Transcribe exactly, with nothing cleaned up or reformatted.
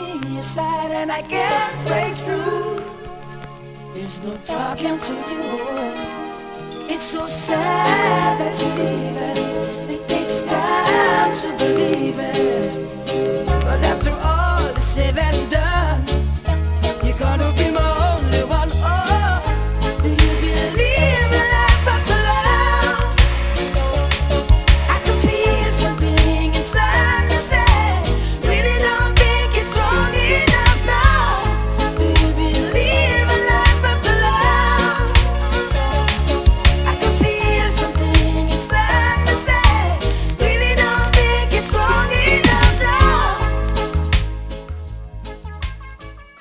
me aside and I can't break through. There's no talking to you, boy. It's so sad that you're leaving. It takes time to believe it, but after all is said and done,